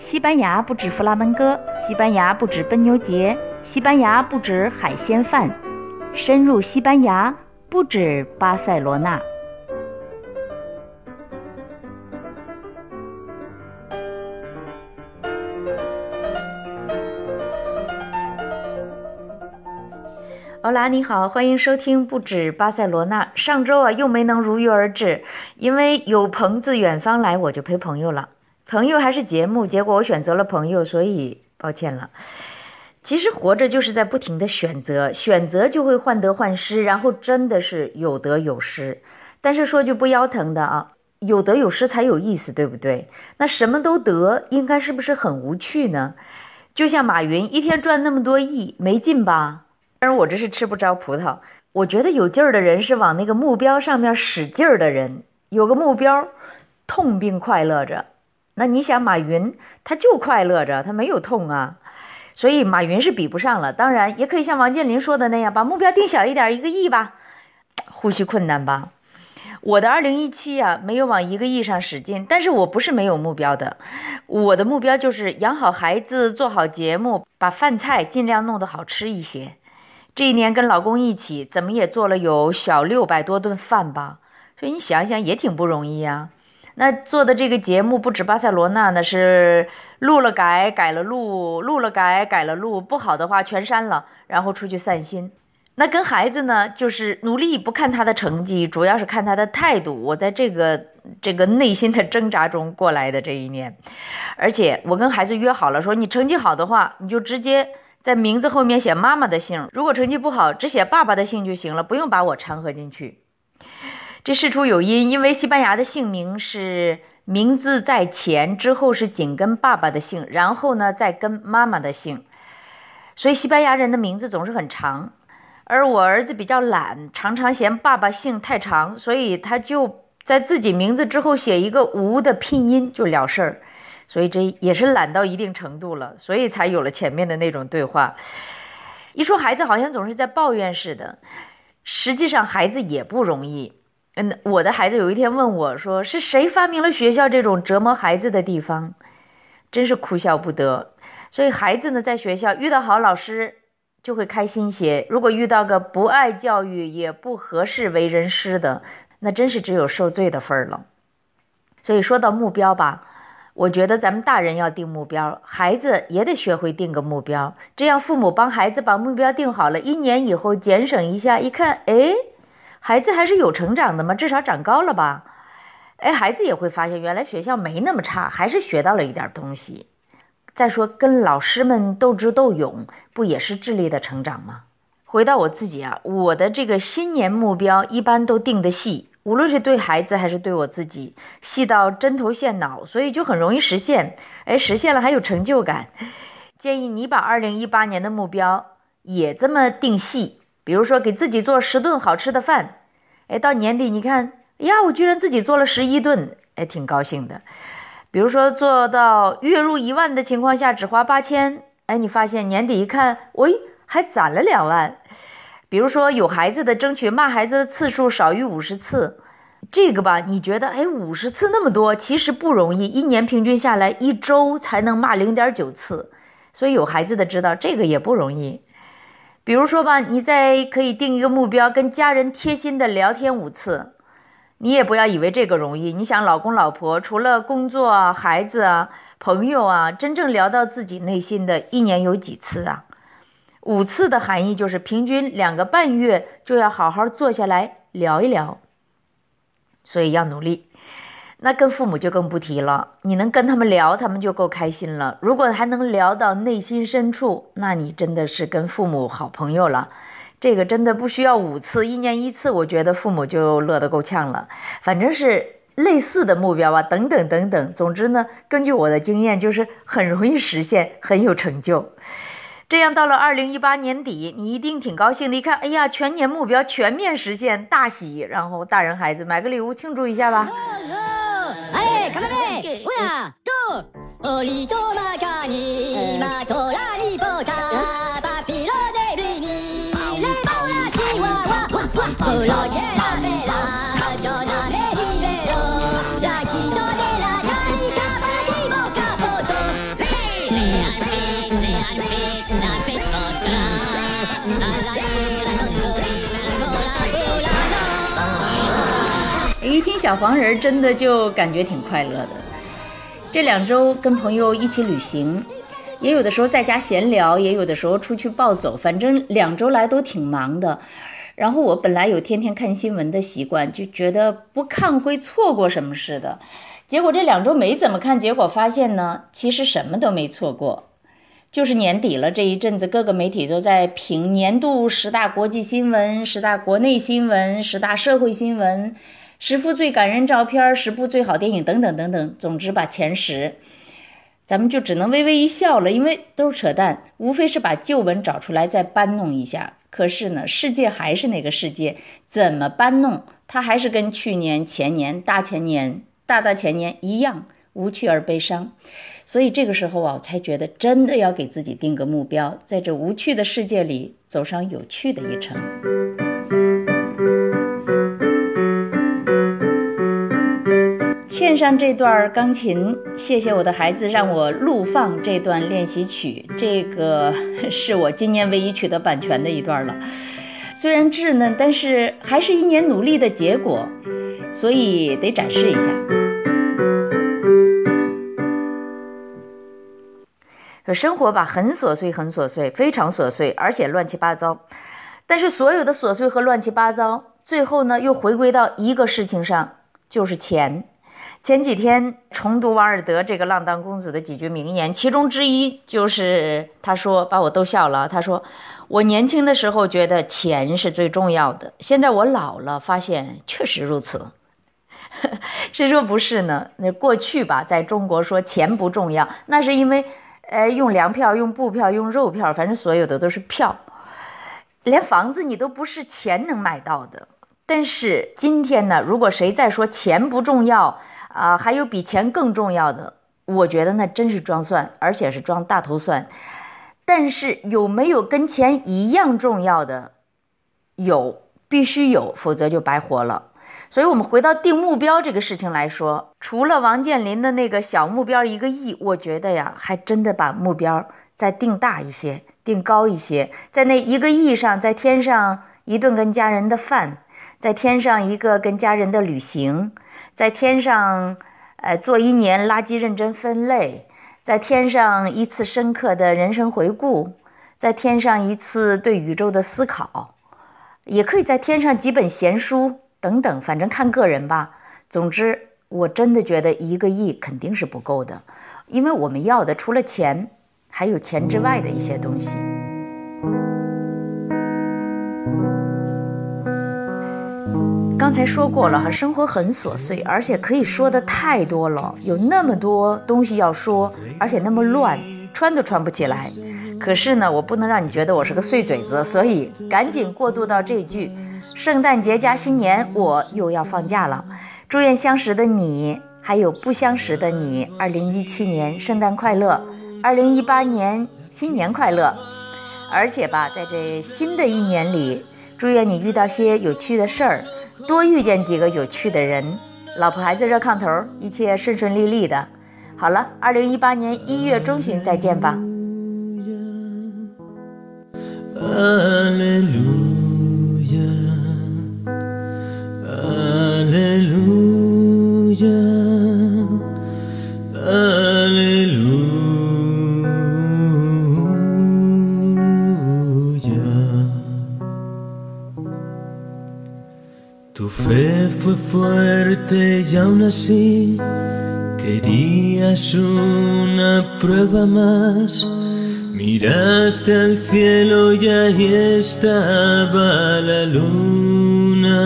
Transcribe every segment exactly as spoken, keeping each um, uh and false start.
西班牙不止弗拉门戈，西班牙不止奔牛节，西班牙不止海鲜饭，深入西班牙不止巴塞罗那。欧拉，你好，欢迎收听不止巴塞罗那。上周啊，又没能如约而至，因为有朋自远方来，我就陪朋友了。朋友还是节目，结果我选择了朋友，所以抱歉了。其实活着就是在不停的选择，选择就会患得患失，然后真的是有得有失。但是说句不腰疼的啊，有得有失才有意思，对不对？那什么都得，应该是不是很无趣呢？就像马云一天赚那么多亿，没劲吧？当然我这是吃不着葡萄。我觉得有劲儿的人是往那个目标上面使劲儿的人，有个目标，痛并快乐着。那你想马云他就快乐着，他没有痛啊，所以马云是比不上了。当然也可以像王健林说的那样，把目标定小一点，一个亿吧，呼吸困难吧。我的二零一七啊，没有往一个亿上使劲，但是我不是没有目标的。我的目标就是养好孩子，做好节目，把饭菜尽量弄得好吃一些。这一年跟老公一起，怎么也做了有小六百多顿饭吧，所以你想想也挺不容易啊。那做的这个节目不止巴塞罗那呢，是录了改，改了录，录了改，改了录，不好的话全删了，然后出去散心。那跟孩子呢，就是努力不看他的成绩，主要是看他的态度。我在这个这个内心的挣扎中过来的这一年，而且我跟孩子约好了，说你成绩好的话，你就直接在名字后面写妈妈的姓，如果成绩不好，只写爸爸的姓就行了，不用把我掺和进去。这事出有因，因为西班牙的姓名是名字在前，之后是紧跟爸爸的姓，然后呢再跟妈妈的姓，所以西班牙人的名字总是很长。而我儿子比较懒，常常嫌爸爸姓太长，所以他就在自己名字之后写一个吴的拼音就了事儿。所以这也是懒到一定程度了，所以才有了前面的那种对话。一说孩子好像总是在抱怨似的，实际上孩子也不容易。嗯，我的孩子有一天问我说，是谁发明了学校这种折磨孩子的地方？真是哭笑不得。所以孩子呢，在学校遇到好老师就会开心些，如果遇到个不爱教育也不合适为人师的，那真是只有受罪的份了。所以说到目标吧，我觉得咱们大人要定目标，孩子也得学会定个目标，这样父母帮孩子把目标定好了，一年以后减省一下，一看，哎，孩子还是有成长的嘛，至少长高了吧。哎，孩子也会发现原来学校没那么差，还是学到了一点东西。再说跟老师们斗智斗勇，不也是智力的成长吗？回到我自己啊，我的这个新年目标一般都定得细，无论是对孩子还是对我自己，细到针头线脑，所以就很容易实现。哎，实现了还有成就感。建议你把二零一八年的目标也这么定细，比如说给自己做十顿好吃的饭，哎，到年底你看，哎呀，我居然自己做了十一顿，哎，挺高兴的。比如说做到月入一万的情况下只花八千，哎，你发现年底一看，喂，还攒了两万。比如说有孩子的争取骂孩子的次数少于五十次，这个吧，你觉得哎，五十次那么多，其实不容易，一年平均下来一周才能骂零点九次，所以有孩子的知道这个也不容易。比如说吧，你再可以定一个目标，跟家人贴心的聊天五次。你也不要以为这个容易，你想老公老婆除了工作啊、孩子啊、朋友啊，真正聊到自己内心的一年有几次啊？五次的含义就是平均两个半月就要好好坐下来聊一聊，所以要努力。那跟父母就更不提了，你能跟他们聊，他们就够开心了。如果还能聊到内心深处，那你真的是跟父母好朋友了。这个真的不需要五次，一年一次，我觉得父母就乐得够呛了。反正是类似的目标啊，等等等等。总之呢，根据我的经验，就是很容易实现，很有成就。这样到了二零一八年底，你一定挺高兴的。一看，哎呀，全年目标全面实现，大喜！然后大人孩子买个礼物庆祝一下吧。哎，看到没？我呀，都，奥利多玛卡尼马托拉尼波塔巴比罗德里尼雷毛拉西娃娃，布罗杰拉贝拉，乔纳梅里贝罗，拉基多德拉亚尼卡巴蒂莫卡波多。 小黄人真的就感觉挺快乐的。这两周跟朋友一起旅行，也有的时候在家闲聊，也有的时候出去暴走，反正两周来都挺忙的。然后我本来有天天看新闻的习惯，就觉得不看会错过什么似的。结果这两周没怎么看，结果发现呢，其实什么都没错过。就是年底了，这一阵子各个媒体都在评年度十大国际新闻、十大国内新闻、十大社会新闻、十幅最感人照片、十部最好电影等等等等，总之把前十，咱们就只能微微一笑了，因为都是扯淡，无非是把旧闻找出来再搬弄一下。可是呢，世界还是那个世界，怎么搬弄，它还是跟去年、前年、大前年、大大前年一样无趣而悲伤。所以这个时候啊，我才觉得真的要给自己定个目标，在这无趣的世界里走上有趣的一程。献上这段钢琴，谢谢我的孩子让我录放这段练习曲，这个是我今年唯一取得版权的一段了。虽然稚嫩，但是还是一年努力的结果，所以得展示一下。生活吧，很琐碎，很琐碎，非常琐碎，而且乱七八糟。但是所有的琐碎和乱七八糟，最后呢，又回归到一个事情上，就是钱。前几天重读王尔德这个浪荡公子的几句名言，其中之一就是他说，把我逗笑了。他说，我年轻的时候觉得钱是最重要的，现在我老了，发现确实如此。谁说不是呢？那过去吧，在中国说钱不重要，那是因为呃，用粮票、用布票、用肉票，反正所有的都是票，连房子你都不是钱能买到的。但是今天呢，如果谁再说钱不重要啊、呃，还有比钱更重要的，我觉得那真是装蒜，而且是装大头蒜。但是有没有跟钱一样重要的？有，必须有，否则就白活了。所以我们回到定目标这个事情来说，除了王健林的那个小目标一个亿，我觉得呀，还真的把目标再定大一些，定高一些，在那一个亿上再添上一顿跟家人的饭，再添上一个跟家人的旅行，再添上呃做一年垃圾认真分类，再添上一次深刻的人生回顾，再添上一次对宇宙的思考，也可以再添上几本闲书等等，反正看个人吧。总之我真的觉得一个亿肯定是不够的，因为我们要的除了钱还有钱之外的一些东西。刚才说过了，生活很琐碎，而且可以说的太多了，有那么多东西要说，而且那么乱，穿都穿不起来。可是呢，我不能让你觉得我是个碎嘴子，所以赶紧过渡到这句：圣诞节加新年，我又要放假了。祝愿相识的你，还有不相识的你，二零一七年圣诞快乐，二零一八年新年快乐。而且吧，在这新的一年里，祝愿你遇到些有趣的事儿，多遇见几个有趣的人，老婆孩子热炕头，一切顺顺利利的。好了，二零一八年一月中旬再见吧。 Tu fe fue fuerte y aún así querías una prueba más. Miraste al cielo y ahí estaba la luna.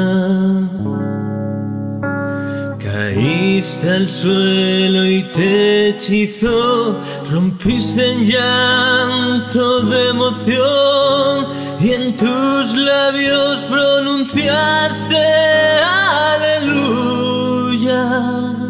Caíste al suelo y te hechizó, rompiste en llanto de emoción y en tus labios pronunciaste aleluya.